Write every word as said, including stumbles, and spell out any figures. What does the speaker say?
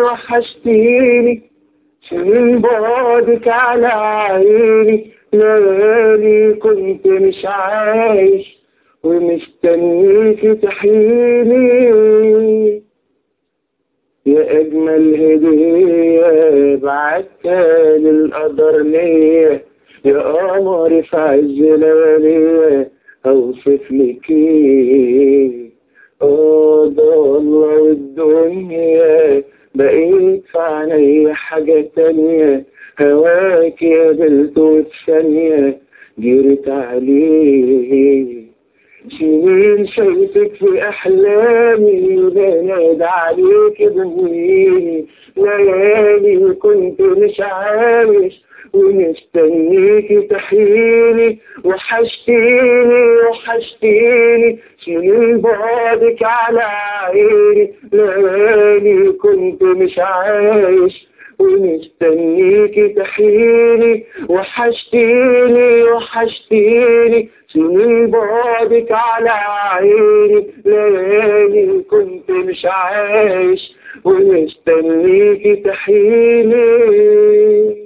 وحشتيني من بعدك على عيني. ليالي كنت مش عايش ومستنيك تحيني. يا أجمل هدية بعتها للقدر ليا، يا قمر في عز ليالي أوصف لك إيه. آه ده الله والدنيا بقيت في عينيا حاجة تانية، هواك يا بلد وفي ثانية جريت عليه. سنين شايفك في أحلامي بنادى عليك بهويني. ليالي كنت مش عايش ومستنيك تحيني. وحشتيني وحشتيني سنين بعدك على عيني. ليالي كنت مش عايش ومستنيك تحيني. وحشتيني وحشتيني سنين بعدك على عيني. ليالي كنت مش عايش ومستنيك تحيني.